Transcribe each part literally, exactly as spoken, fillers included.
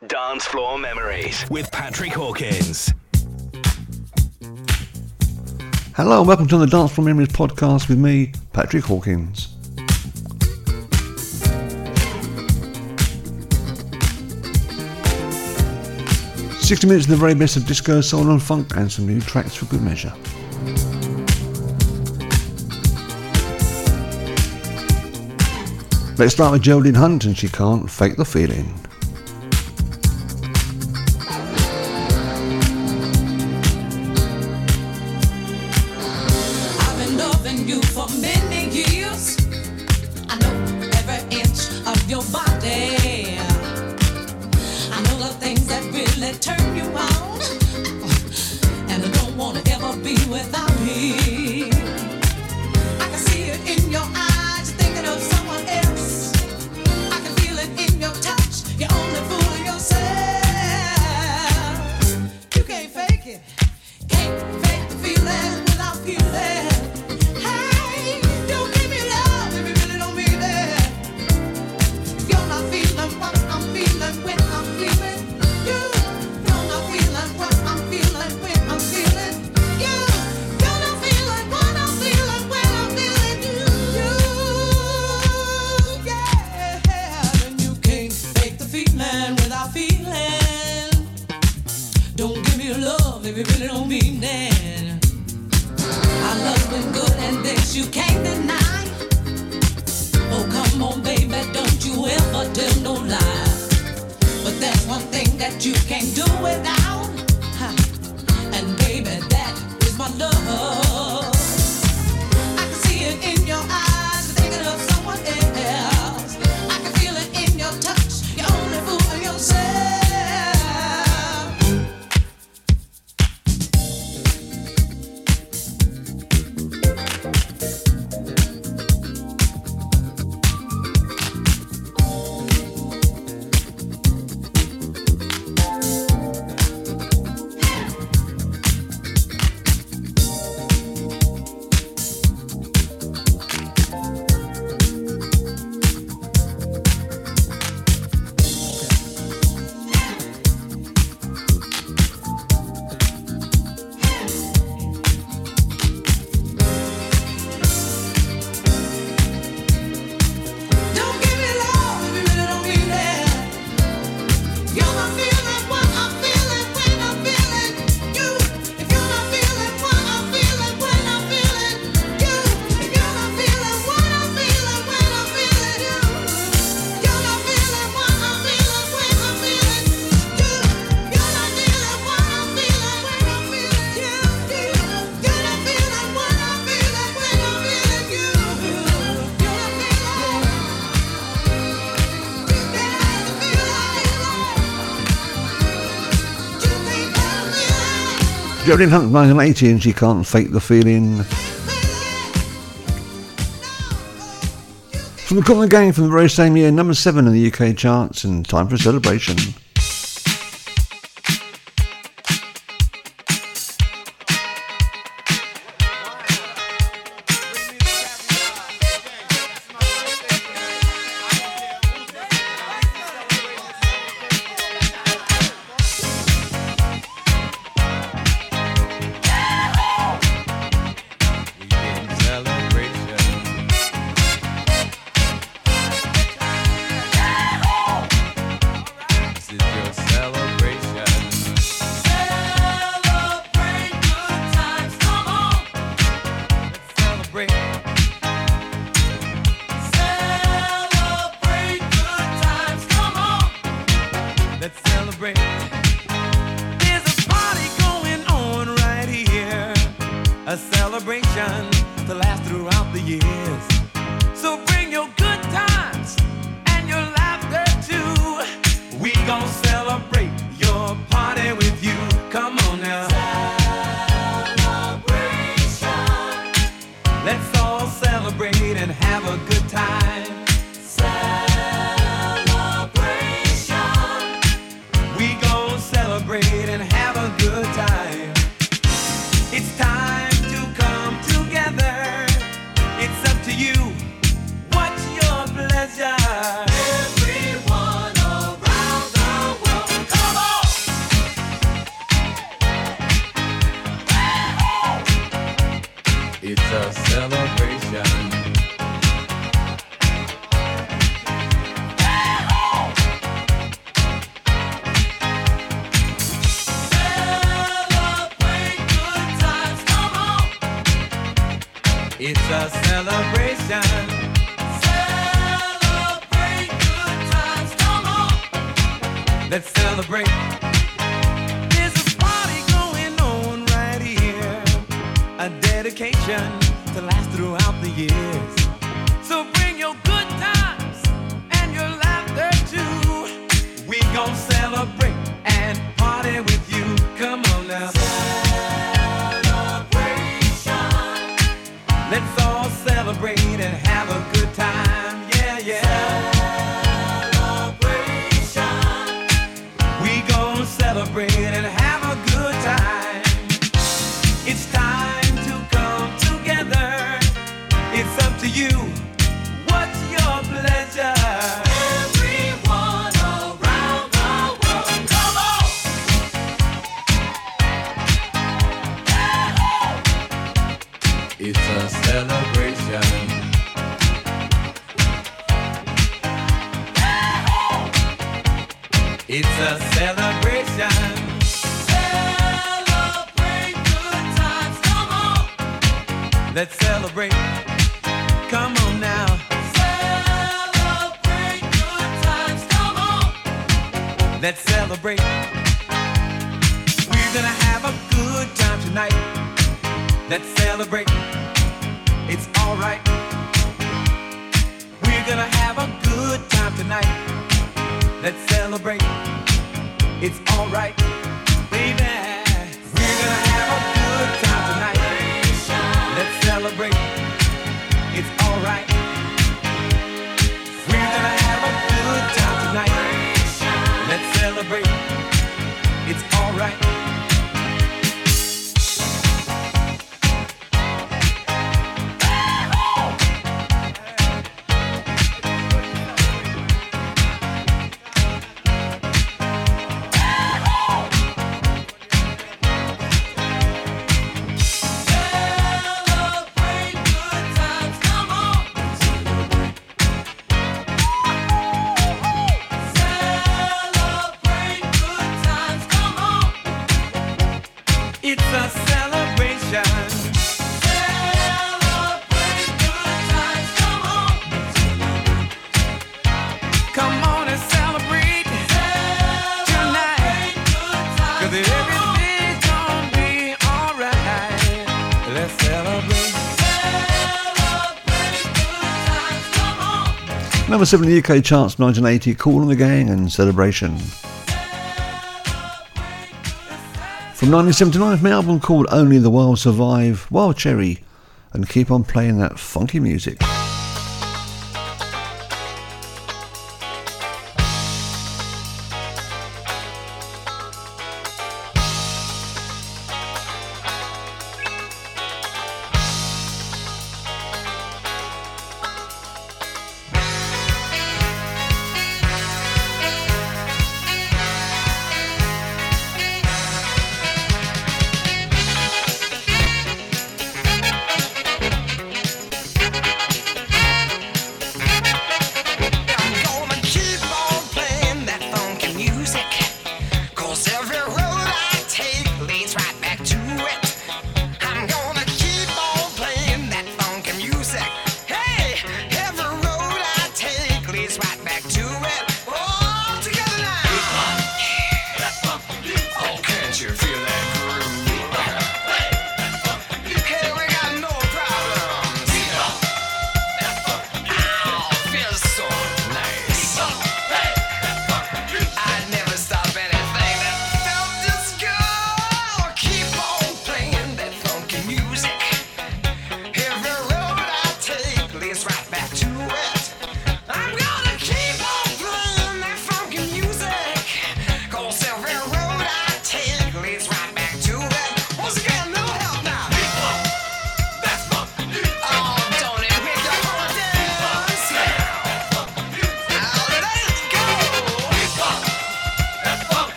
Dance Floor Memories with Patrick Hawkins. Hello and welcome to the Dance Floor Memories podcast with me, Patrick Hawkins. sixty minutes of the very best of disco, soul and funk and some new tracks for good measure. Let's start with Geraldine Hunt and She Can't Fake the Feeling. I've been loving you for many years. I know every inch of your body. I know the things that really turn you on. And I don't want to ever be without me. I can see it in your eyes, you're thinking of someone else. I can feel it in your touch, you're only fooling yourself. You can't fake it, can't fake the feeling without feeling. Hey, don't give me love if you really don't mean it. You're not feeling what I'm feeling when I'm feeling you. You're not feeling what I'm feeling when I'm feeling you. You're not feeling what I'm feeling when I'm feeling you. You, yeah. And you can't fake the feeling without feeling. Don't give me love if you really don't mean it. Our love's been good and this you can't deny. Oh, come on, baby, don't you ever tell no lie. But there's one thing that you can't do without. Huh. And baby, that is my love. I can see it in your eyes, you're thinking of someone else. I can feel it in your touch, you're only fooling yourself. Don't give me love if you really don't mean it. You're not feeling what I'm feeling when I'm feeling you. If you're not feeling what I'm feeling when I'm feeling you. If you're not feeling what I'm feeling when I'm feeling you. You're not feeling what I'm feeling when I'm feeling you. You're not feeling what I'm feeling when I'm feeling you. You're not feeling what I'm feeling when I'm feeling you. You're not feeling. Geraldine Hunt, nineteen eighty and She Can't Fake the Feeling. From the Common Gang from the very same year, number seven in the U K charts and time for a celebration. A celebration to last throughout the years. So bring your good times and your laughter too. We gon' celebrate your party with you. Come on now. Celebration. Let's all celebrate and have a good time. Celebration. We gon' celebrate and have a good time. It's time to come together. It's up to you. What's your pleasure? Everyone around the world. It's a celebration. Celebrate good times, come on. Let's celebrate. There's a party going on right here. A dedication to last throughout the years. So bring your good times and your laughter too. We gon' celebrate and party with you. Come on now. Let's all celebrate and have a good time, yeah, yeah. Celebration. We gon' celebrate and have a good time. It's time to come together. It's up to you. What's your pleasure? Everyone around the world, come on. It's a celebration. It's a celebration. Celebrate good times, come on. Let's celebrate. Come on now. Celebrate good times, come on. Let's celebrate. We're gonna have a good time tonight. Let's celebrate. It's alright. We're gonna have a good time tonight. Let's celebrate. It's alright, baby. We're gonna have a good time tonight. Let's celebrate. It's alright. We're gonna have a good time tonight. Let's celebrate. It's alright. It's a celebration. Celebrate good times, come on. Come on and celebrate tonight. Cause everything's gonna be alright. Let's celebrate. Celebrate good times, come on. Number seven in the U K charts, nineteen eighty, Kool and the Gang and Celebration. From nineteen seventy-nine, from an album called Only the Wild Survive, Wild Cherry, and keep on playing that funky music.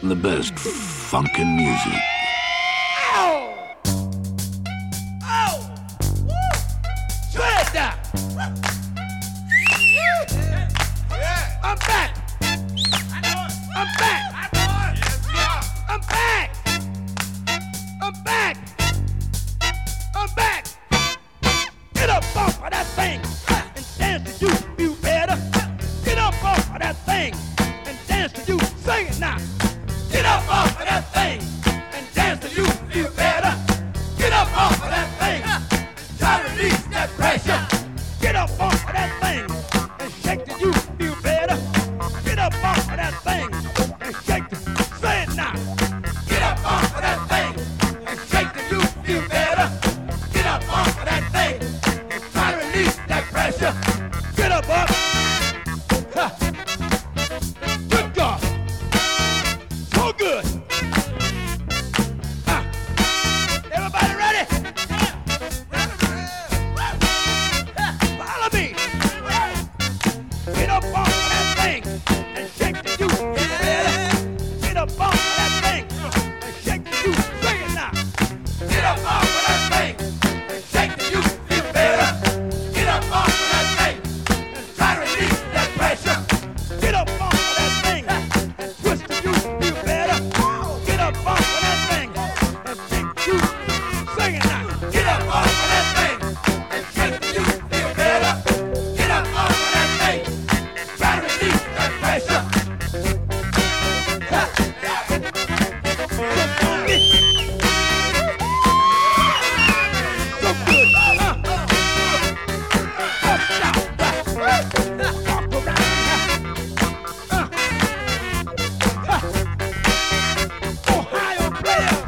the best funkin' music. Ow! Ow! Woo! Shred that! Yeah. I'm back! I know it. I'm back! I know it. Yes, yeah. I'm back! I'm back! I'm back! Get up off of that thing and dance to you feel better. Get up off of that thing and dance to you. Sing it now. Get up off of that thing and dance till you feel better. Get up off of that thing and try to release that pressure. Get up off of that thing and shake till you feel better. Get up off of that thing and shake till, say it now. Get up off of that thing and shake till you feel better. Get up off of that thing and try to release that pressure. Get up off. Ha. Good God. So good. Ah. Everybody ready? Follow me. Get up off of that thing and shake the you feel better. Get up off of that thing and shake the you. Sing it now. Get up off of that thing and shake the you feel better. Get up off of that thing and try to release that pressure. Get up off of that thing and twist the you feel better. Get up off of that thing and shake you. Sing it now. Get up off of that thing and shake you feel better. Get up off of that thing and try to release that pressure. Ha. So funky. So good. Huh. Up, down, back. Walk around. Huh. Huh. Ohio players.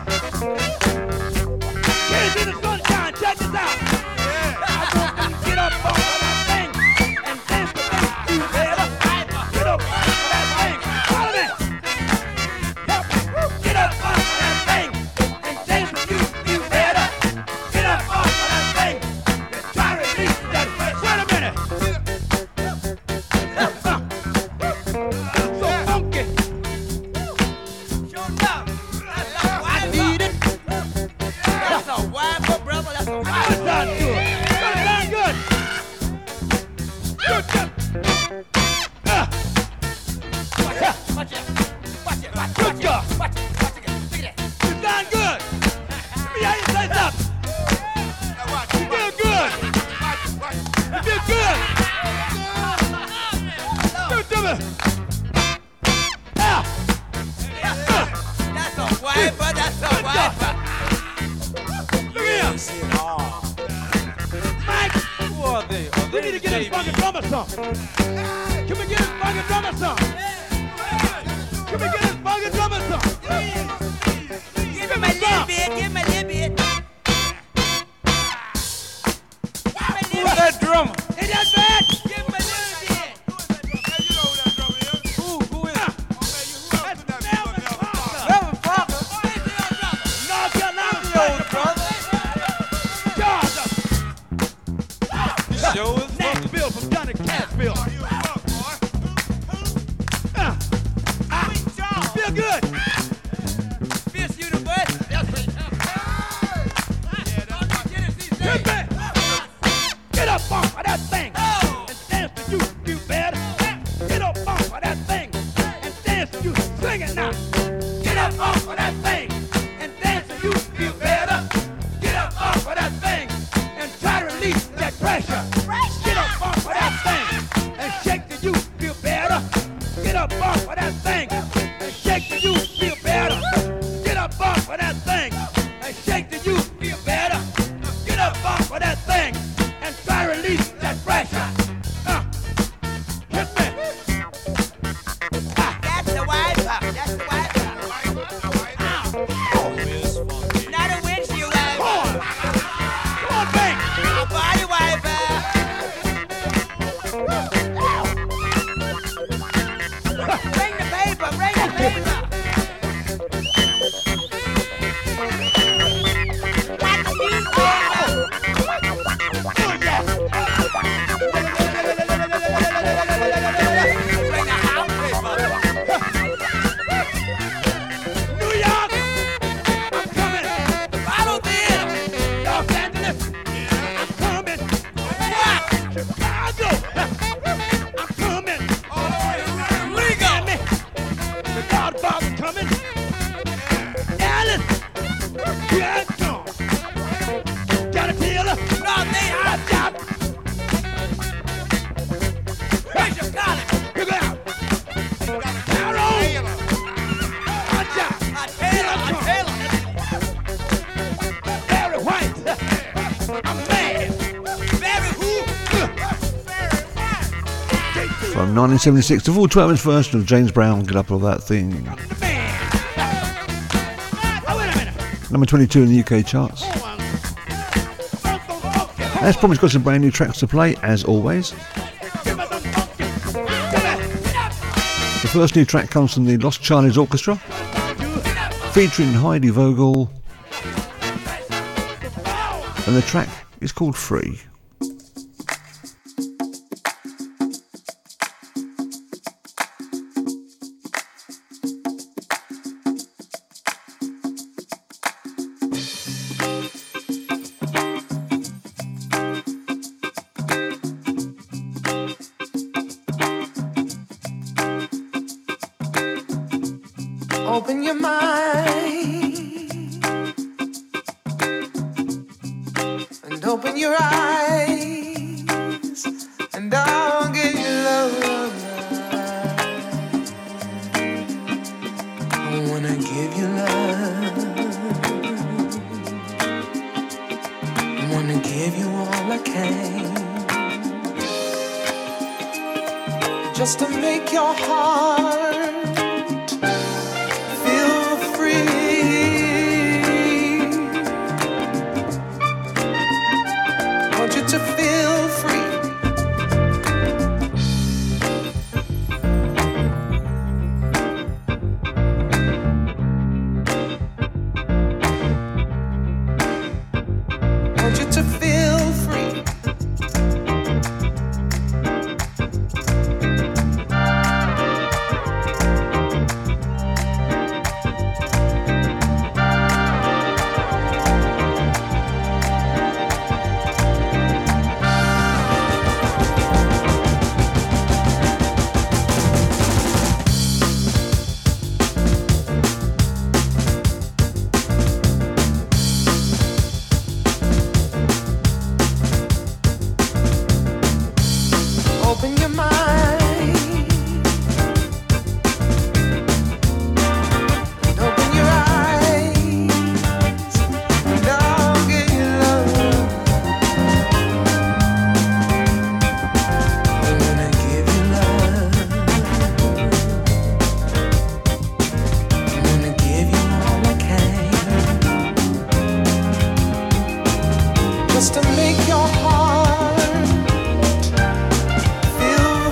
Kids in the sunshine, check this out. I want you to get up off of that thing and dance to make you better. Get up off of that thing. Follow me. Help me. Get up off of that thing and dance to you feel better. Get up off of that thing and try to release that pressure. Wait a minute. Huh. So funky. I need it. That's a wiper, brother. That's a wiper. That sounds good. That sounds good. Good, good. Ah. Watch it. Watch it. Watch it. Good job. Watch it. Watch it. Look at that. You sound good. Let me hear you say something. You feel good. You feel good. Good to me. Ah. That's a wiper, that's a wiper. Look here. Mike, Who are they? Are we they need to get this J B? fucking drummer some. Can we get this fucking drummer some? Can we get this fucking drummer some? Give him a little bit, give him a little bit. Who's that drummer? Ain't that bad? Give him a little bit. Who? Who is it? That's Melvin Parker. Melvin Parker. North Carolina Yo, brother. Georgia. The show is fucking. Nashville from Johnny Cashville. Uh, I feel good. Fist you the butt. Hit me. Get up off of that thing and dance till you feel better. Get up off of that thing and dance till you sing it now. Get up off of that thing and dance till you feel better. Get up off of that thing and try to release that pressure. Get up off of that thing and shake till you feel better. Get up off of that thing and shake till you feel better. Get up off of that thing and shake till you feel better. Get up off of that thing and try to release that pressure. Uh, hit me. Ah, That's the wiper. That's the wiper. Not a windshield come on. wiper. Come on, bang. A body wiper. Bring the paper. Bring the paper. That's the newspaper. Oh, yeah. Bring the house paper. From nineteen seventy-six, the full twelve-inch version of James Brown, Get Up All That Thing. Number twenty-two in the U K charts. As promised, got some brand new tracks to play, as always. The first new track comes from the Lost Charlies Orchestra, featuring Heidi Vogel, and the track is called Free. Open your mind and open your eyes, and I'll give you love. I wanna give you love. I wanna give you all I can, just to make your heart to feel free. Want you to feel free. Just to make your heart feel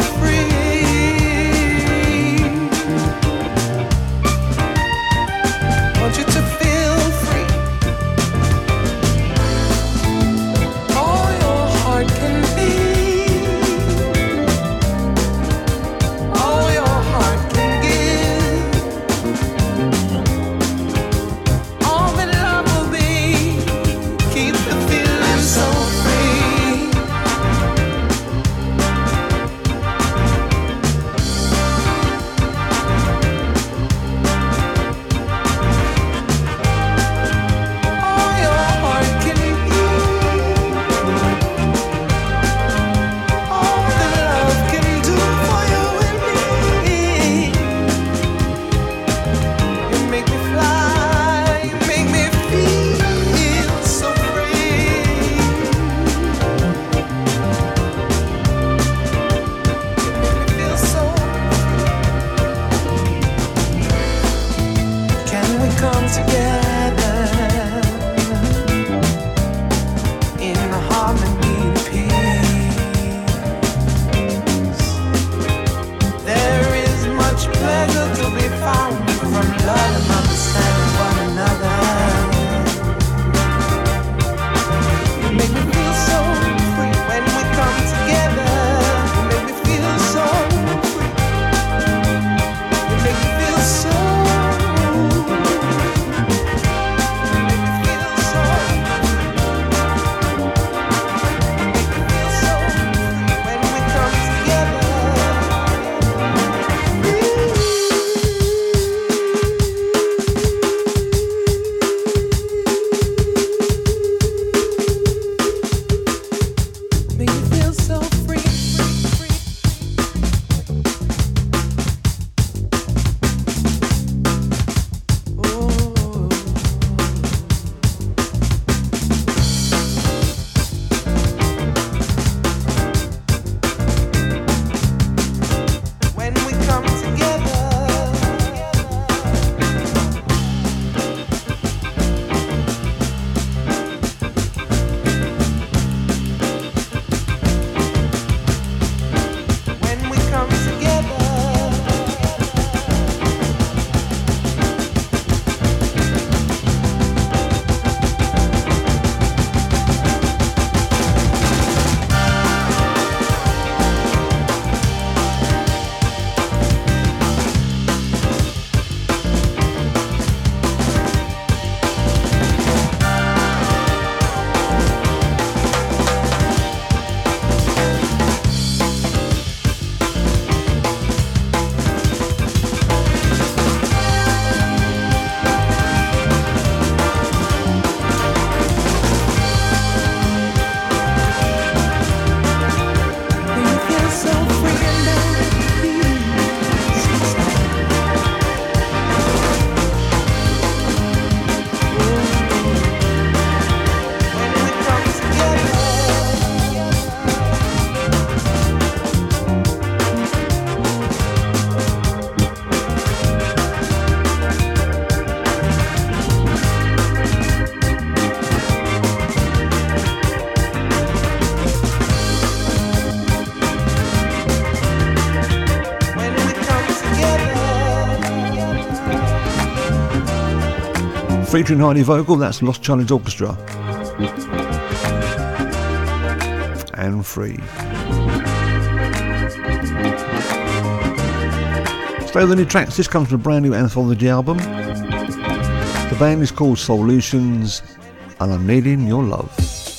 featuring Heidi Vogel, that's Lost Charlie's Orchestra. And Free. Stay with the new tracks. This comes from a brand new anthology album. The band is called Solutions, and I'm Needing Your Love.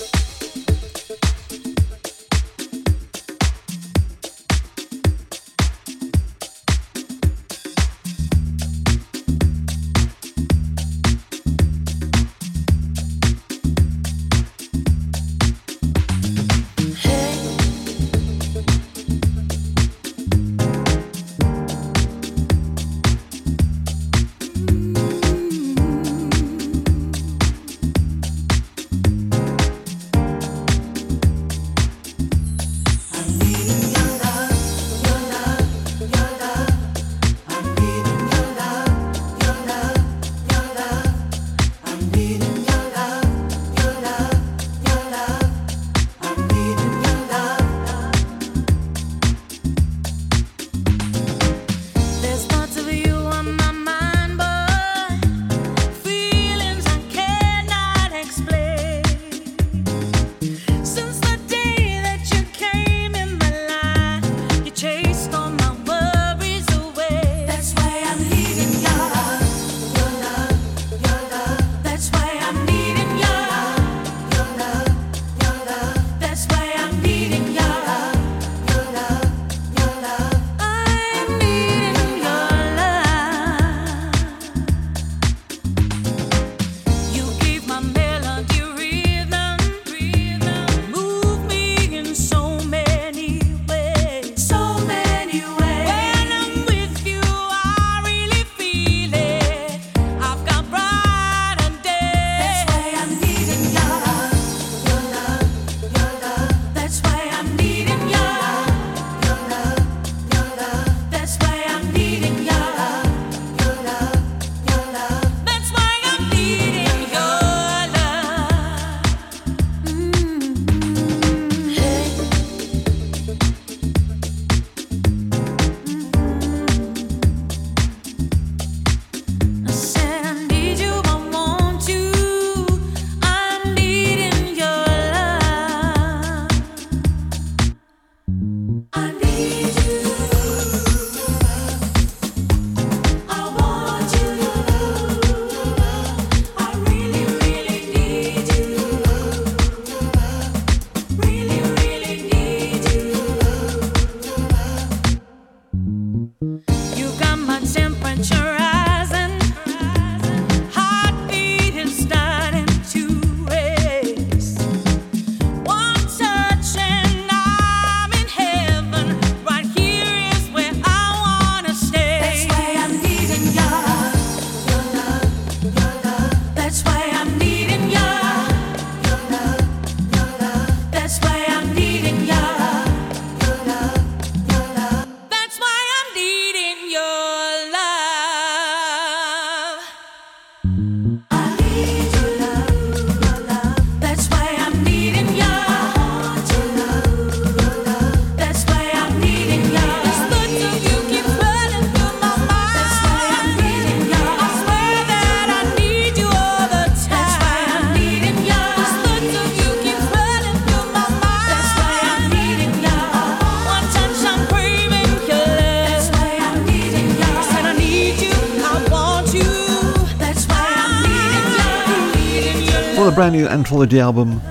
The brand new anthology album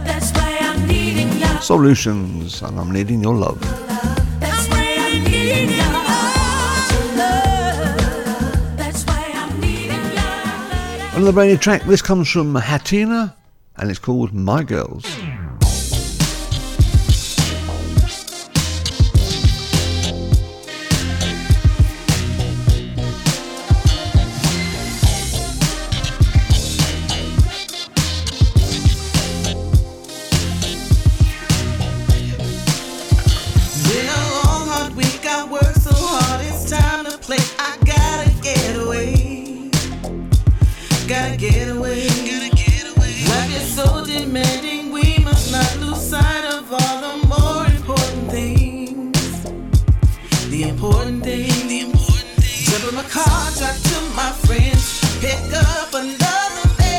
Solutions, and I'm Needing Your Love. Another brand new track. This comes from Hatina and it's called My Girls. Car, drive to my friends, pick up another man.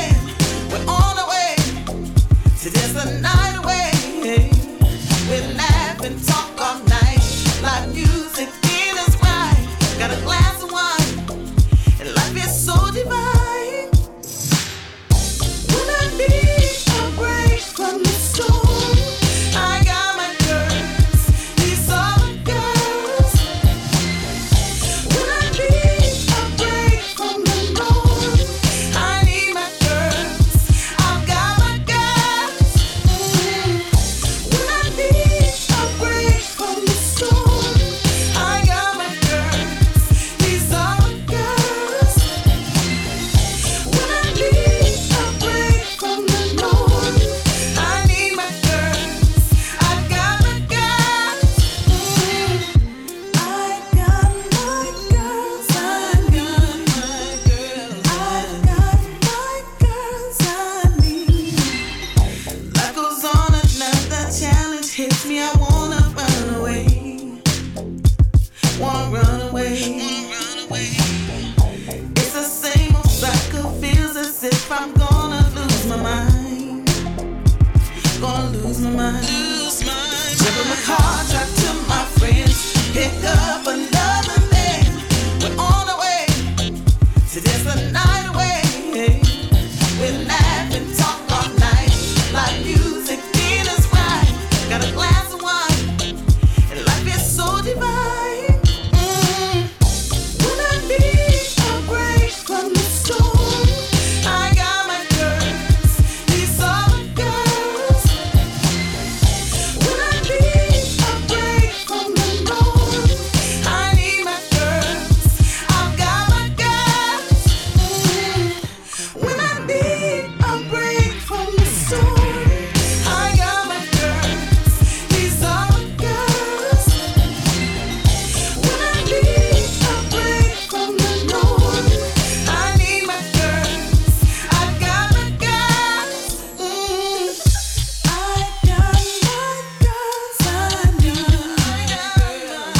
pick up another man. We're on our way to dance the night away. We laugh and talk all night, like music in us right. Got a glass of wine, and life is so divine. Mm. When I need a break from the storm, I got my girls, these are my girls. When I need a break from the norm, I need my girls, I've got my girls. Mm. When I need a break from the storm, I got my girls, these are my girls. When I need a break from the norm, I need my girls, I've got my girls. Mm. I got my girls, I need. I got my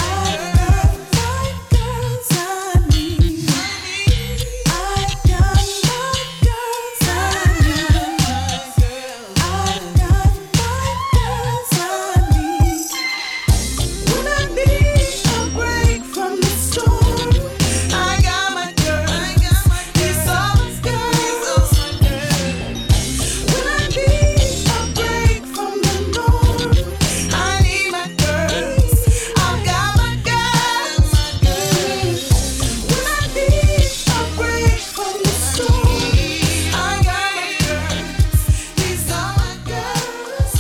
girls, I need. I got my girls, I need. I got my girls, I need. When I need a break from the storm, I got my girls, these are my girls. When I need a break from the norm, I need my girls, I've got my girls. When I need a break from the storm, I got my girls, these are my girls.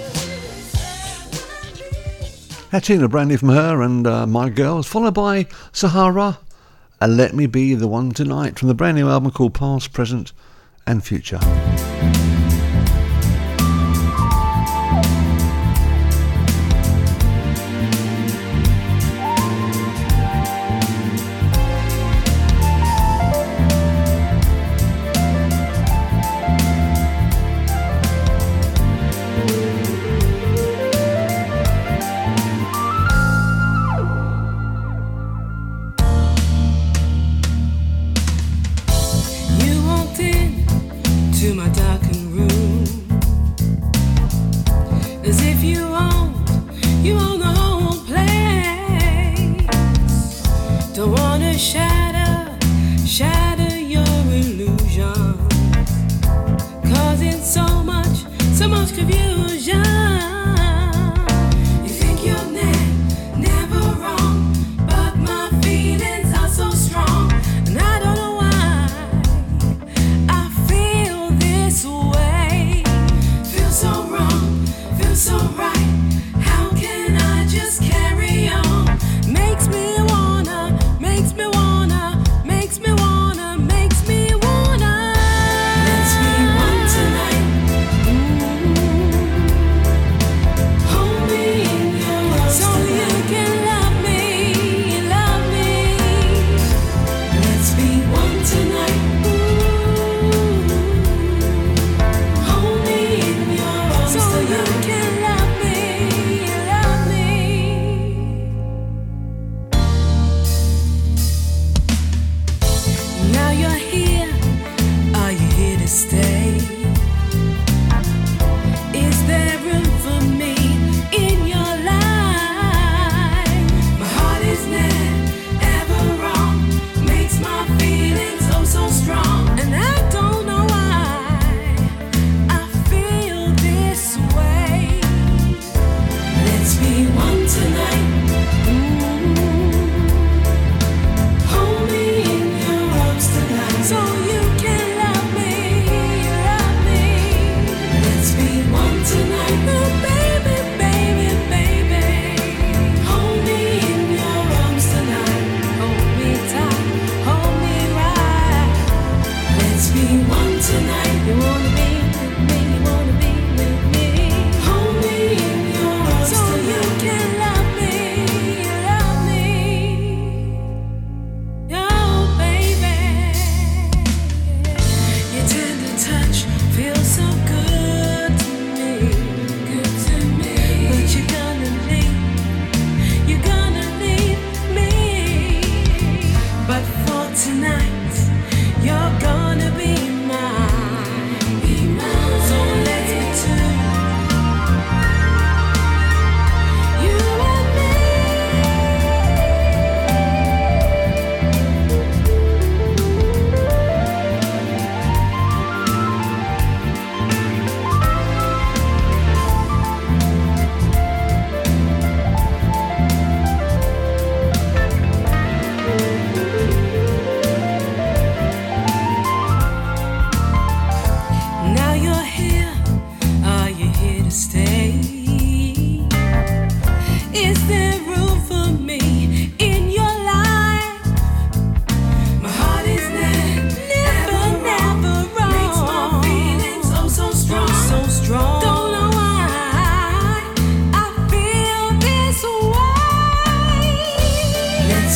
That's in a brand new from her and uh, My Girls, followed by Sahara and Let Me Be the One Tonight from the brand new album called Past, Present and Future. You walked in to my darkened room as if you owned, you own the whole place. Don't wanna shatter, shatter your illusion, causing so much, so much confusion. You think you're ne- never wrong, but my feelings are so strong, and I don't know why I feel this way. Feel so wrong, feel so right. How can I just carry on? Makes me wanna, makes me wanna, makes me wanna, makes me wanna. Let's be one tonight. Ooh.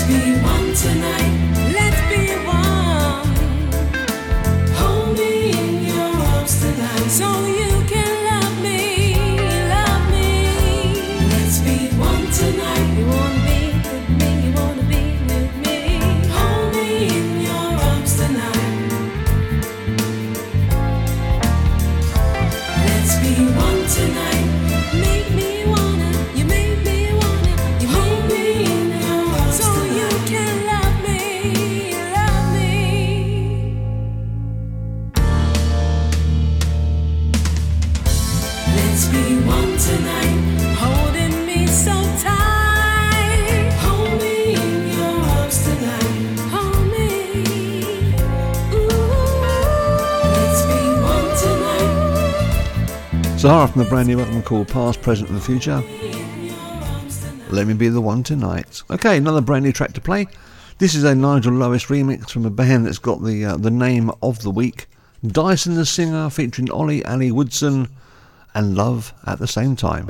Sahara from the brand new album called Past, Present and the Future. Let Me Be the One Tonight. Okay, another brand new track to play. This is a Nigel Lewis remix from a band that's got the uh, the name of the week. Dyson the Singer featuring Ollie Ali Woodson and Love at the Same Time.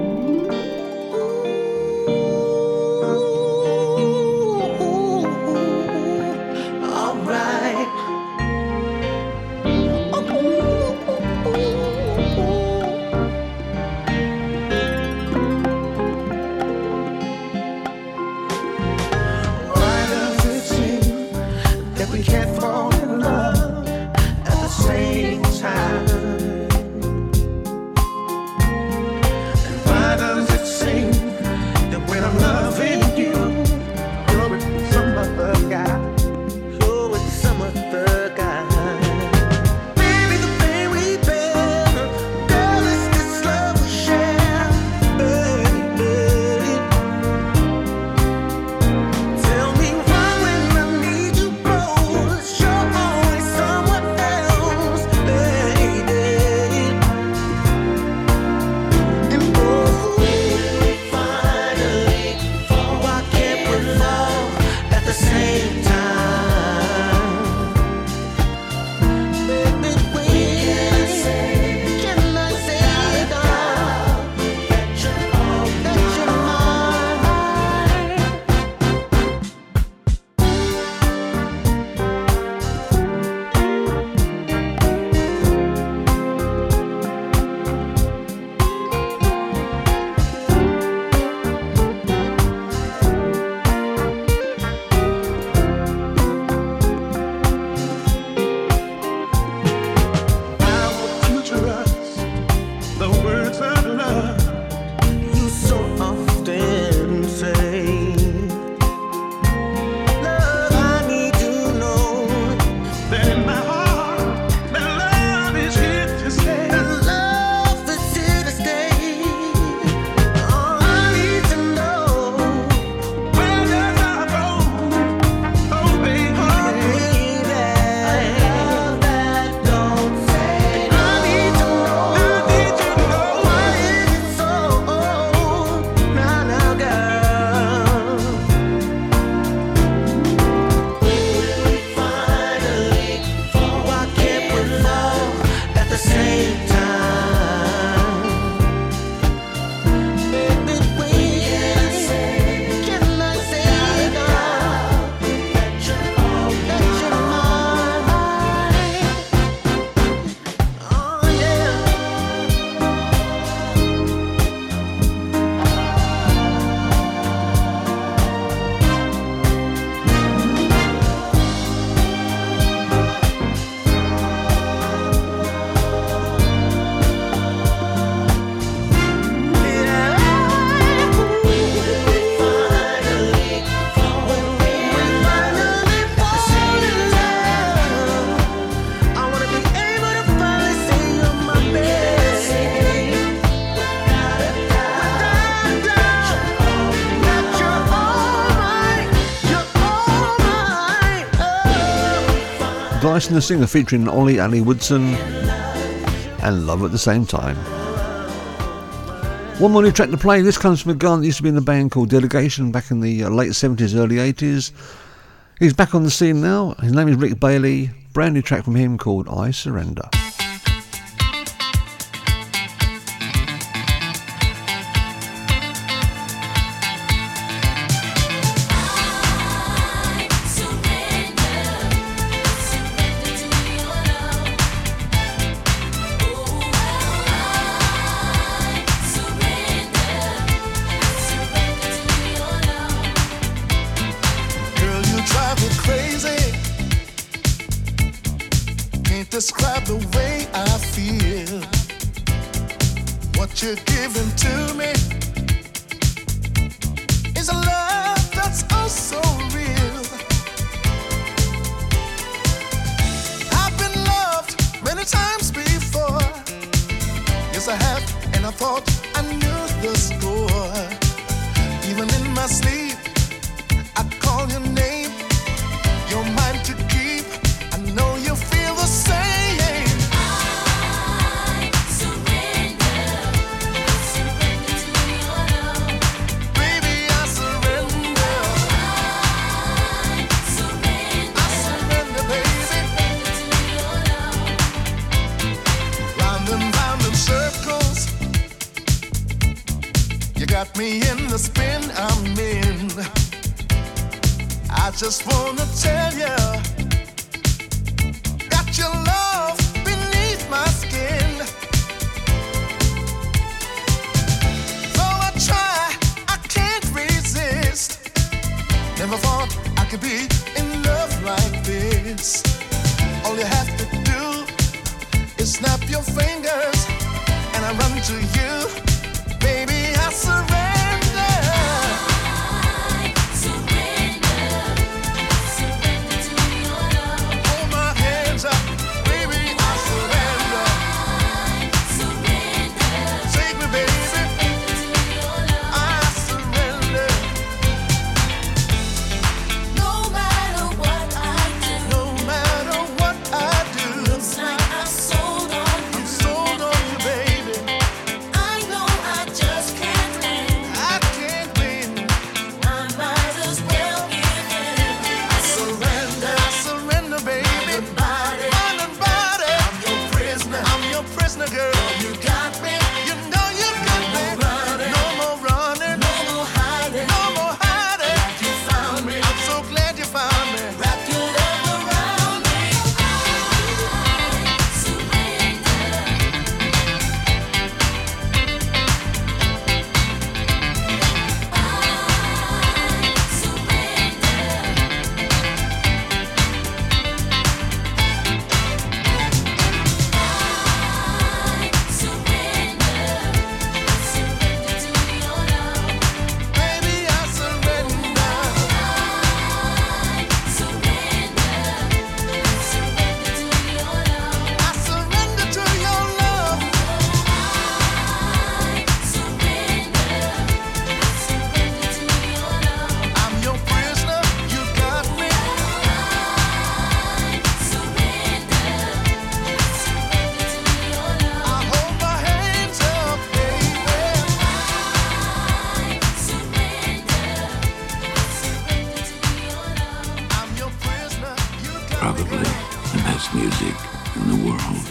Dyson the Singer featuring Ollie Ali Woodson and Love at the Same Time. One more new track to play. This comes from a guy that used to be in the band called Delegation back in the late seventies, early eighties. He's back on the scene now. His name is Rick Bailey. Brand new track from him called I Surrender. describe the way I feel. What you're giving to me is a love that's oh so real. I've been loved many times before. Yes, I have, and I thought I knew the score. Even in my sleep, I call your name. You're mine to keep. I know you feel the same. I surrender. I surrender to your love. Baby, I surrender. I surrender. I surrender, baby. Surrender to your love. Round and round in circles. You got me in the spin I'm in. I just wanna tell you, got your love beneath my skin. Though I try, I can't resist. Never thought I could be in love like this. All you have to do is snap your fingers, and I run to you. Baby, I surrender. Hold my hands up, baby, I surrender. Take me, baby, I surrender. No matter what I do, No matter what I do, looks like I'm sold on you. I'm sold on you, baby. I know I just can't win. I can't win. I might as well give in. I surrender. I surrender, baby. Body, Mind and body. I'm your prisoner. I'm your prisoner, girl. You got me. You know you got me. No more running. No more running. No more hiding. No more hiding. You found me. I'm so glad you found me. Wrap your love around me. I surrender. Baby, I surrender. I surrender to your love. I'm your prisoner. You got me. I hold my hands up, baby. I'm your prisoner. You got me. Probably the best music in the world.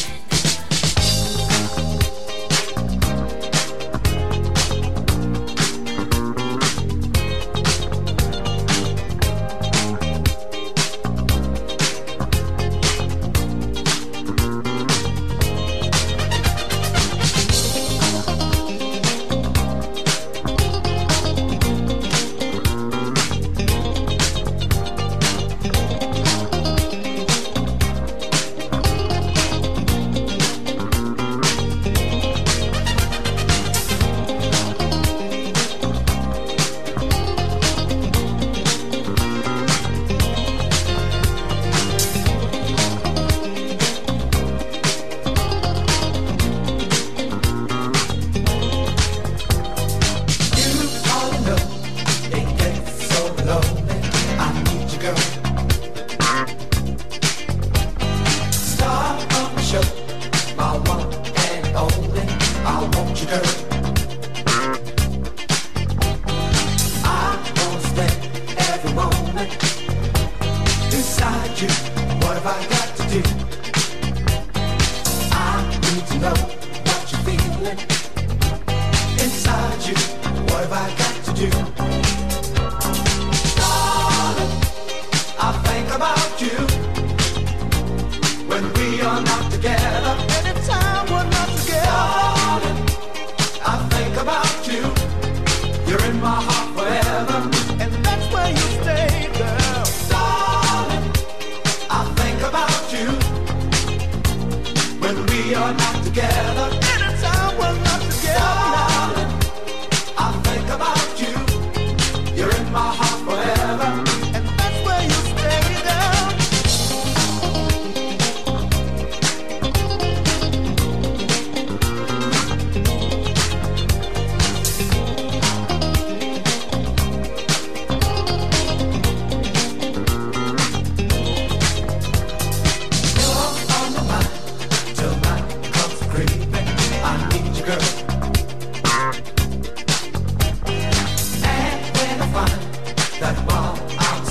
You're in my heart forever, and that's where you stay, girl. Darling, I think about you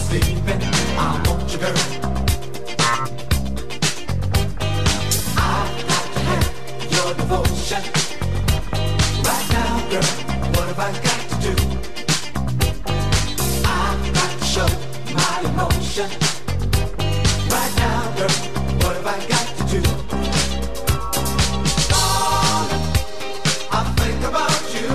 sleeping, I want you, girl. I've got to have your devotion. Right now, girl, what have I got to do? I've got to show my emotion. Right now, girl, what have I got to do? Darling, I think about you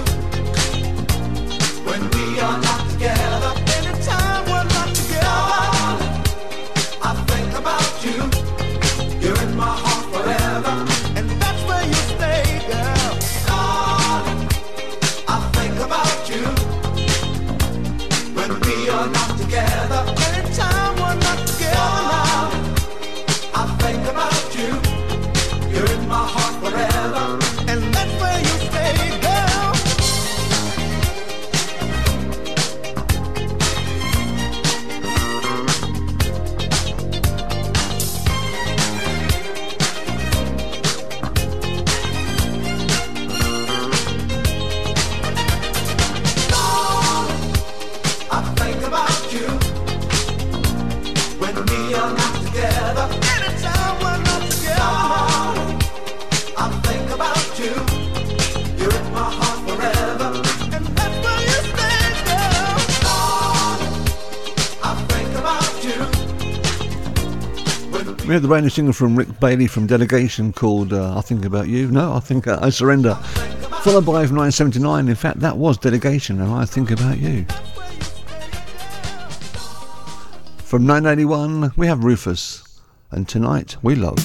when we are not together. Anytime we're not together, darling, I think about you. You're in my heart forever, and that's where you stay, girl. Darling, I think about you when we are not together. Anytime we're not together now, I think about you. You're in my heart forever, and that's where you stay, girl. I think about you when we are not together. Anytime we're not together, I think about you. You're in my heart forever, and that's where you stay, girl. I think about you when We had the brand new single from Rick Bailey from Delegation called uh, I Think About You. No, I think uh, I Surrender. Followed by nine seventy-nine. In fact, that was Delegation and I Think About You. From nine eighty-one, we have Rufus. And Tonight We Love.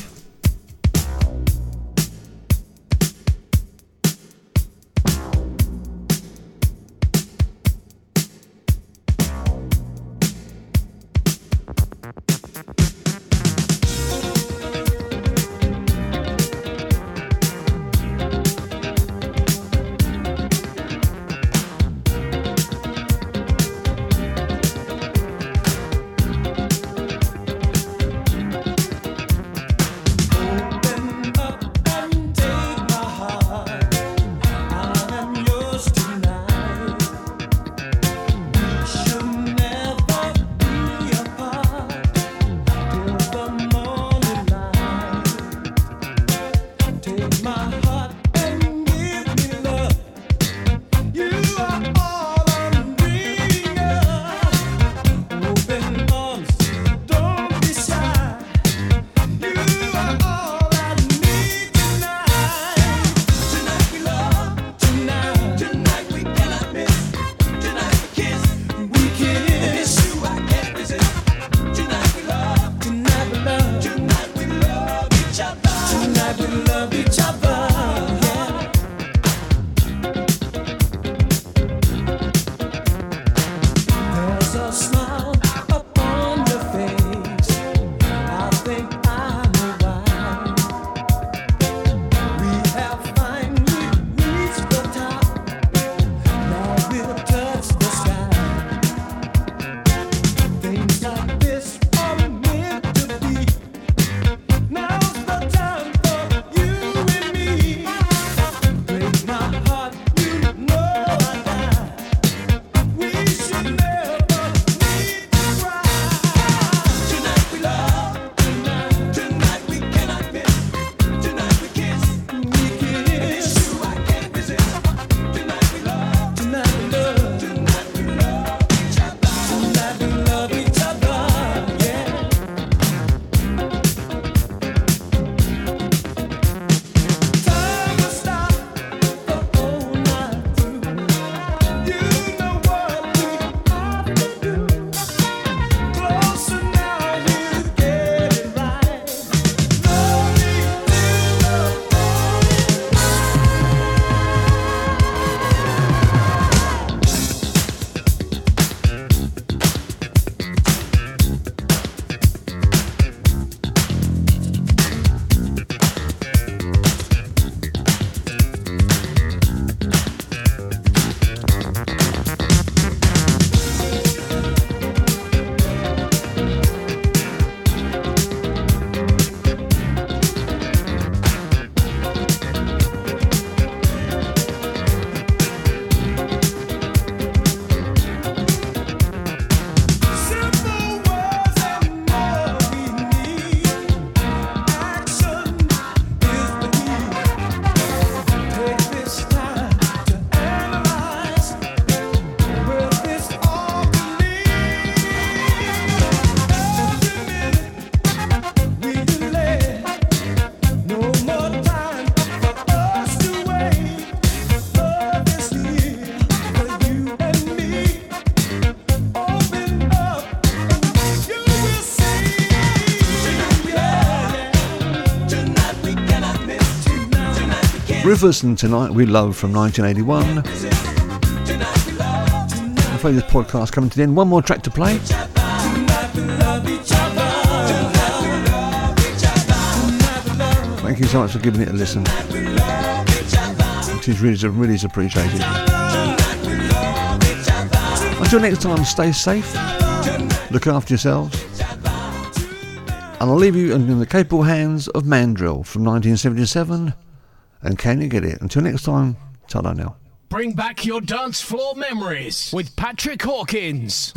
Rivers and Tonight We Love from nineteen eighty-one. I'm afraid this podcast coming to the end. One more track to play. Thank you so much for giving it a listen. It is really, really is appreciated. Until next time, stay safe, look after yourselves, and I'll leave you in the capable hands of Mandrill from nineteen seventy-seven. And Can You Get It? Until next time, ta-da now. Bring back your dance floor memories with Patrick Hawkins.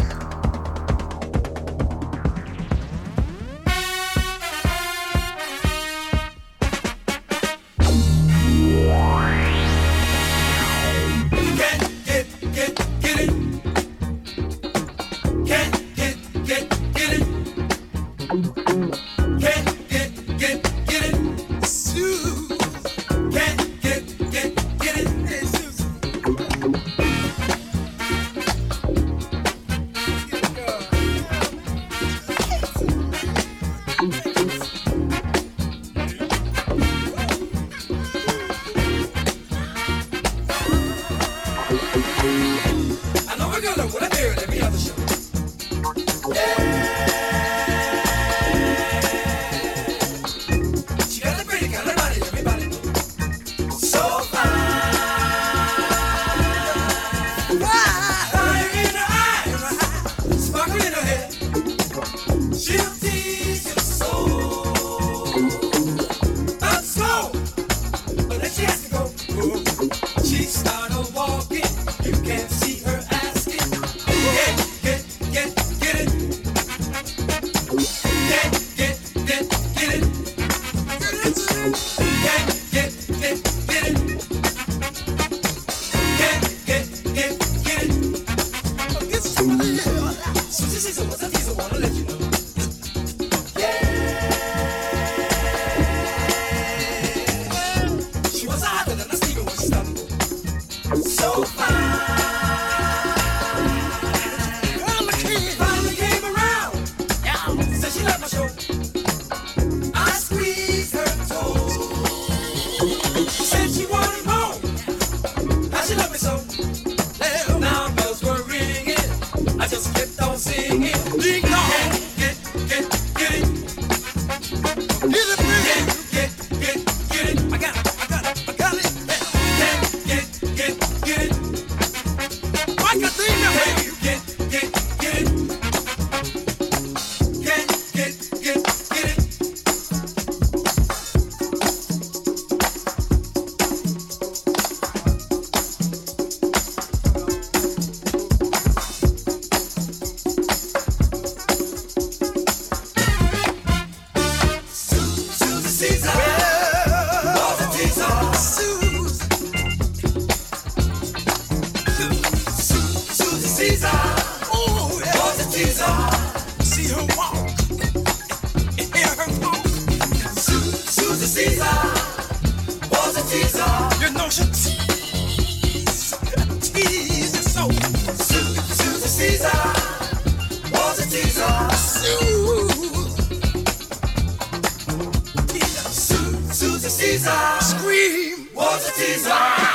Scream was a teaser.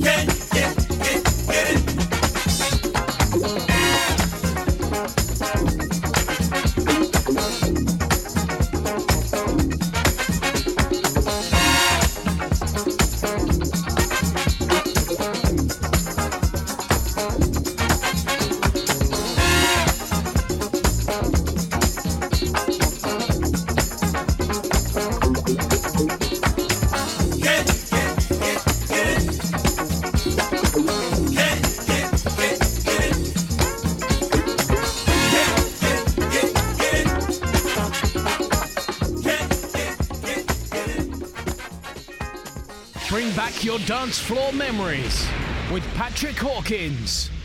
Bring back your dance floor memories with Patrick Hawkins.